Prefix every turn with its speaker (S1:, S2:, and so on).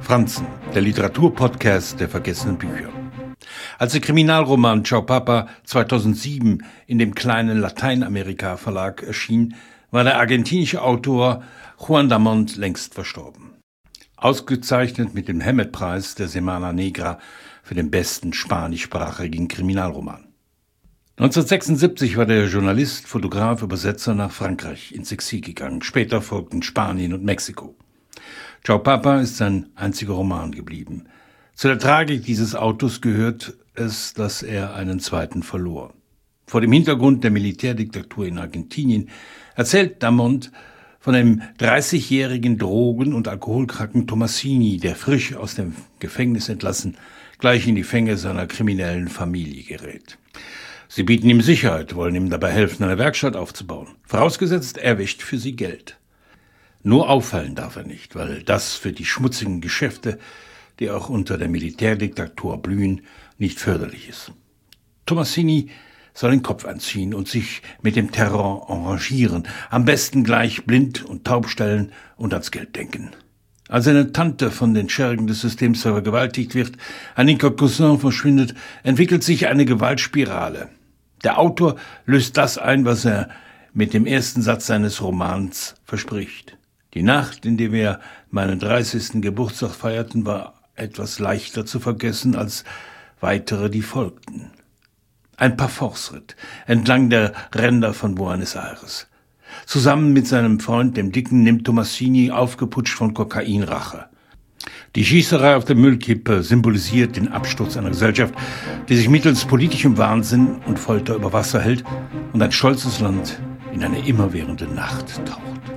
S1: Franzen, der Literaturpodcast der vergessenen Bücher. Als der Kriminalroman Ciao Papa 2007 in dem kleinen Lateinamerika-Verlag erschien, war der argentinische Autor Juan Damont längst verstorben. Ausgezeichnet mit dem Hammett-Preis der Semana Negra für den besten spanischsprachigen Kriminalroman. 1976 war der Journalist, Fotograf, Übersetzer nach Frankreich ins Exil gegangen. Später folgten Spanien und Mexiko. Ciao Papa ist sein einziger Roman geblieben. Zu der Tragik dieses Autors gehört es, dass er einen zweiten verlor. Vor dem Hintergrund der Militärdiktatur in Argentinien erzählt Damont von dem 30-jährigen Drogen- und alkoholkranken Tomasini, der frisch aus dem Gefängnis entlassen, gleich in die Fänge seiner kriminellen Familie gerät. Sie bieten ihm Sicherheit, wollen ihm dabei helfen, eine Werkstatt aufzubauen. Vorausgesetzt, er wäscht für sie Geld. Nur auffallen darf er nicht, weil das für die schmutzigen Geschäfte, die auch unter der Militärdiktatur blühen, nicht förderlich ist. Tomasini soll den Kopf einziehen und sich mit dem Terror arrangieren, am besten gleich blind und taub stellen und ans Geld denken. Als eine Tante von den Schergen des Systems vergewaltigt wird, ein linker Cousin verschwindet, entwickelt sich eine Gewaltspirale. Der Autor löst das ein, was er mit dem ersten Satz seines Romans verspricht. Die Nacht, in der wir meinen 30. Geburtstag feierten, war etwas leichter zu vergessen als weitere, die folgten. Ein Parforce-Ritt entlang der Ränder von Buenos Aires. Zusammen mit seinem Freund, dem Dicken, nimmt Tomasini aufgeputscht von Kokain Rache. Die Schießerei auf der Müllkippe symbolisiert den Absturz einer Gesellschaft, die sich mittels politischem Wahnsinn und Folter über Wasser hält und ein stolzes Land in eine immerwährende Nacht taucht.